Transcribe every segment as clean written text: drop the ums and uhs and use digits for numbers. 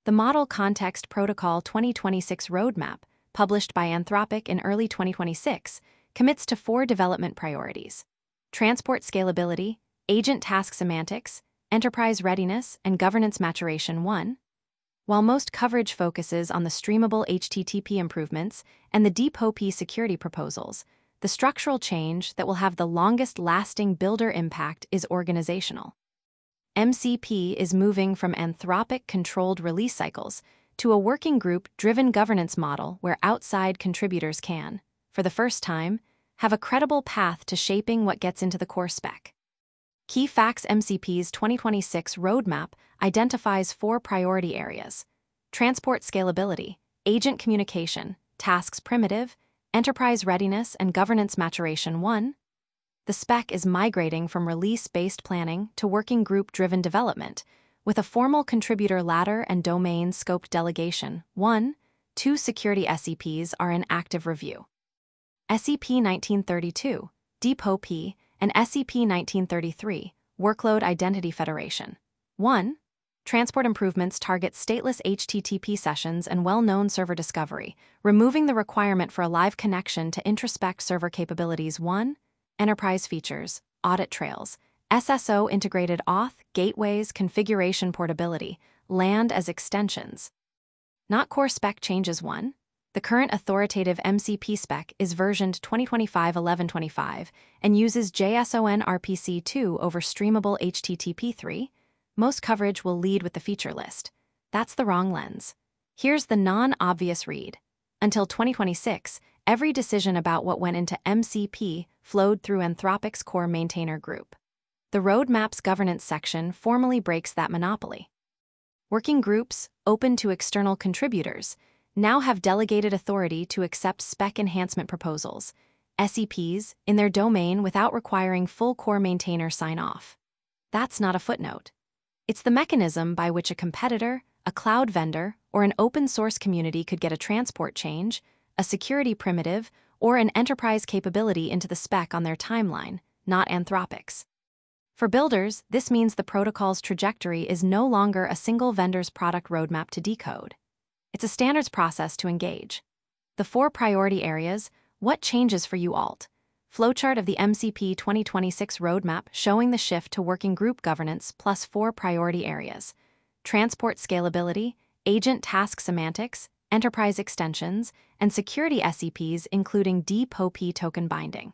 The Model Context Protocol 2026 Roadmap, published by Anthropic in early 2026, commits to 4 development priorities: transport scalability, agent task semantics, enterprise readiness, and governance maturation. 1. While most coverage focuses on the streamable HTTP improvements and the DPoP security proposals, the structural change that will have the longest-lasting builder impact is organizational. MCP is moving from Anthropic-controlled release cycles to a working group-driven governance model where outside contributors can, for the first time, have a credible path to shaping what gets into the core spec. Key Facts MCP's 2026 roadmap identifies 4 priority areas: transport scalability, agent communication, tasks primitive, enterprise readiness, and governance maturation. 1. The spec is migrating from release-based planning to working group-driven development, with a formal contributor ladder and domain-scoped delegation. 1. 2 security SEPs are in active review: SEP-1932, DPoP, and SEP-1933, Workload Identity Federation. 1. Transport improvements target stateless HTTP sessions and well-known server discovery, removing the requirement for a live connection to introspect server capabilities. 1. Enterprise features, audit trails, SSO integrated auth, gateways, configuration portability, land as extensions. Not core spec changes. 1. The current authoritative MCP spec is versioned 2025-1125 and uses JSON RPC2 over streamable HTTP 3. Most coverage will lead with the feature list. That's the wrong lens. Here's the non-obvious read. Until 2026, every decision about what went into MCP flowed through Anthropic's core maintainer group. The roadmap's governance section formally breaks that monopoly. Working groups, open to external contributors, now have delegated authority to accept spec enhancement proposals, SEPs, in their domain without requiring full core maintainer sign-off. That's not a footnote. It's the mechanism by which a competitor, a cloud vendor, or an open-source community could get a transport change, a security primitive, or an enterprise capability into the spec on their timeline, not Anthropic's. For builders, this means the protocol's trajectory is no longer a single vendor's product roadmap to decode. It's a standards process to engage. The 4 priority areas: what changes for you alt? Flowchart of the MCP 2026 roadmap showing the shift to working group governance plus 4 priority areas: transport scalability, agent task semantics, enterprise extensions, and security SEPs including DPoP token binding.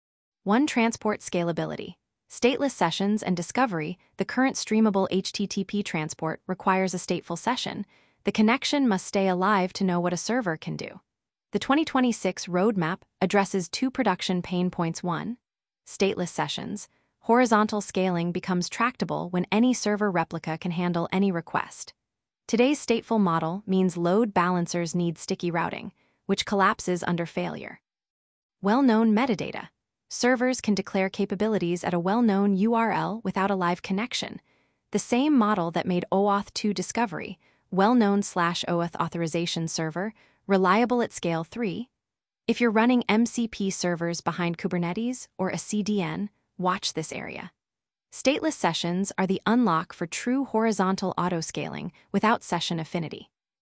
1. Transport scalability. Stateless sessions and discovery. The current streamable HTTP transport requires a stateful session. The connection must stay alive to know what a server can do. The 2026 roadmap addresses 2 production pain points. 1. Stateless sessions. Horizontal scaling becomes tractable when any server replica can handle any request. Today's stateful model means load balancers need sticky routing, which collapses under failure. Well-known metadata. Servers can declare capabilities at a well-known URL without a live connection. The same model that made OAuth 2 discovery, well-known /OAuth authorization server, reliable at scale. 3. If you're running MCP servers behind Kubernetes or a CDN, watch this area. Stateless sessions are the unlock for true horizontal autoscaling without session affinity.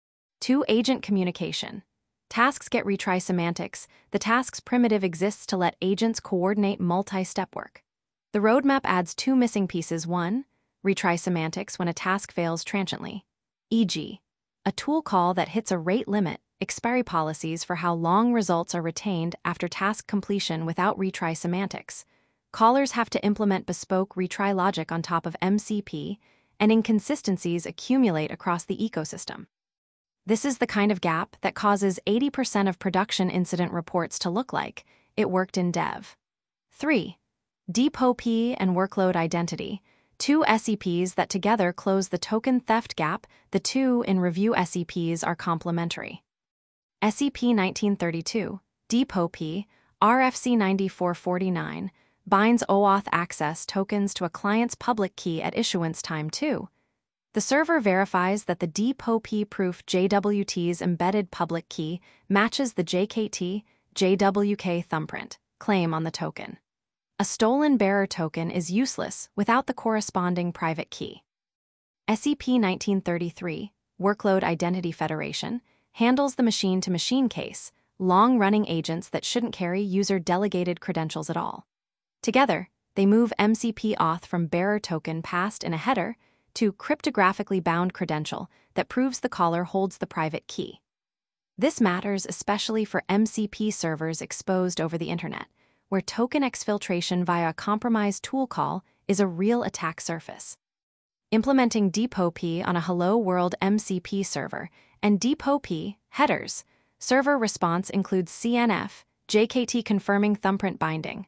2. Agent communication. Tasks get retry semantics. The tasks primitive exists to let agents coordinate multi-step work. The roadmap adds 2 missing pieces. 1. Retry semantics when a task fails transiently, e.g., a tool call that hits a rate limit, expiry policies for how long results are retained after task completion without retry semantics. Callers have to implement bespoke retry logic on top of MCP, and inconsistencies accumulate across the ecosystem. This is the kind of gap that causes 80% of production incident reports to look like it worked in dev. 3. DPoP and workload identity. 2 SEPs that together close the token theft gap. The 2 in review SEPs are complementary. SEP-1932, DPoP, RFC 9449, binds OAuth access tokens to a client's public key at issuance time. 2. The server verifies that the DPoP proof JWT's embedded public key matches the JKT, JWK thumbprint claim on the token. A stolen bearer token is useless without the corresponding private key. SEP-1933, Workload Identity Federation, handles the machine-to-machine case, long-running agents that shouldn't carry user-delegated credentials at all. Together, they move MCP auth from bearer token passed in a header to cryptographically bound credential that proves the caller holds the private key. This matters especially for MCP servers exposed over the internet, where token exfiltration via a compromised tool call is a real attack surface. Implementing DeepOP on a Hello World MCP server and DeepOP headers, server response includes CNF, JKT confirming thumbprint binding.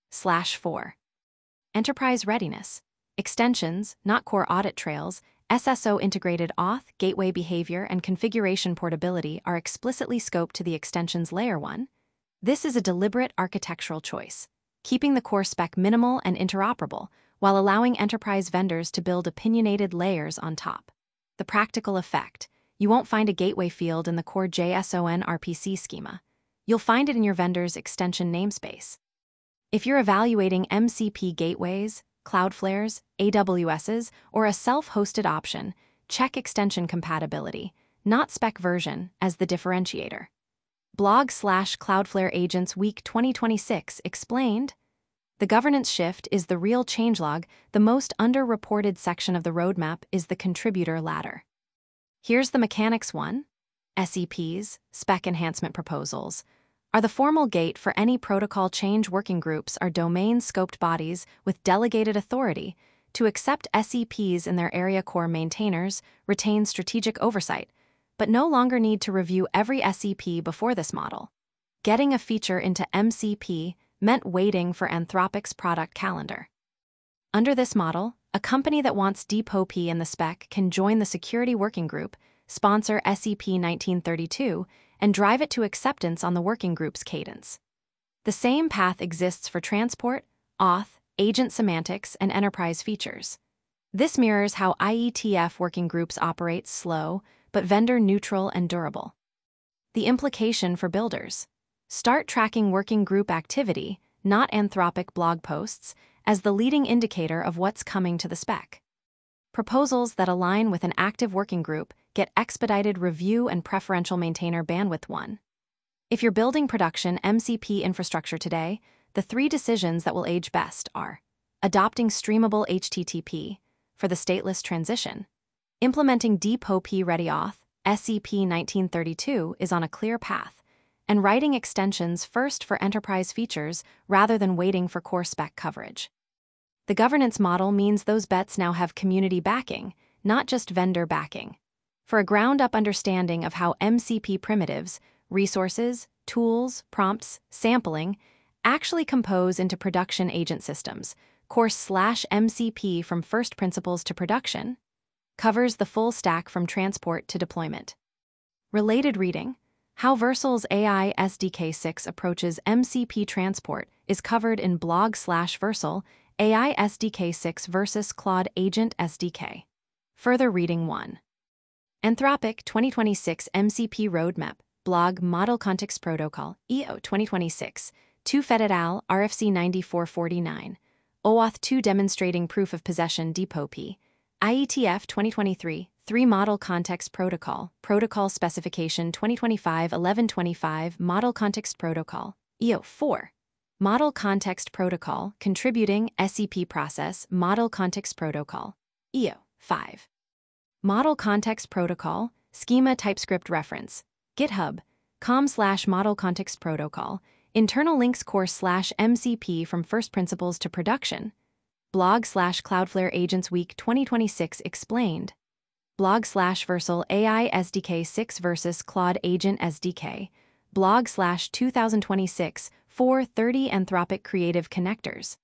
/4. Enterprise readiness. Extensions, not core audit trails, SSO integrated auth, gateway behavior, and configuration portability are explicitly scoped to the extension's layer 1. This is a deliberate architectural choice, keeping the core spec minimal and interoperable, while allowing enterprise vendors to build opinionated layers on top. The practical effect: you won't find a gateway field in the core JSON RPC schema. You'll find it in your vendor's extension namespace. If you're evaluating MCP gateways, Cloudflares, AWS's, or a self-hosted option, check extension compatibility, not spec version, as the differentiator. Blog/Cloudflare Agents Week 2026 explained, the governance shift is the real changelog. The most underreported section of the roadmap is the contributor ladder. Here's the mechanics one. SEPs, spec enhancement proposals, are the formal gate for any protocol change. Working groups are domain-scoped bodies with delegated authority to accept SEPs in their area. Core maintainers retain strategic oversight, but no longer need to review every SEP before this model. Getting a feature into MCP meant waiting for Anthropic's product calendar. Under this model, a company that wants DeepOP in the spec can join the security working group, sponsor SEP 1932, and drive it to acceptance on the working group's cadence. The same path exists for transport, auth, agent semantics, and enterprise features. This mirrors how IETF working groups operate: slow, but vendor-neutral and durable. The implication for builders: start tracking working group activity, not Anthropic blog posts, as the leading indicator of what's coming to the spec. Proposals that align with an active working group get expedited review and preferential maintainer bandwidth 1. If you're building production MCP infrastructure today, the 3 decisions that will age best are: adopting streamable HTTP for the stateless transition. Implementing DeepOP Ready Auth, SEP 1932 is on a clear path, and writing extensions first for enterprise features rather than waiting for core spec coverage. The governance model means those bets now have community backing, not just vendor backing. For a ground-up understanding of how MCP primitives, resources, tools, prompts, sampling actually compose into production agent systems, course/MCP from first principles to production covers the full stack from transport to deployment. Related reading: how Vercel's AI SDK 6 approaches MCP transport is covered in blog/Vercel AI SDK 6 versus Claude Agent SDK. Further reading 1. Anthropic 2026 MCP Roadmap, blog Model Context Protocol, EO 2026, 2 Fed et al., RFC 9449, OAuth 2 Demonstrating Proof of Possession DeepOP, IETF 2023, 3 Model Context Protocol, Protocol Specification 2025-1125 Model Context Protocol, EO 4. Model Context Protocol, Contributing SEP Process Model Context Protocol, EO 5. Model Context Protocol, Schema TypeScript Reference, GitHub, com/Model Context Protocol, internal links course/MCP from first principles to production, blog/Cloudflare Agents Week 2026 explained, blog/Vercel AI SDK 6 versus Claude Agent SDK, blog/2026 430 Anthropic Creative Connectors.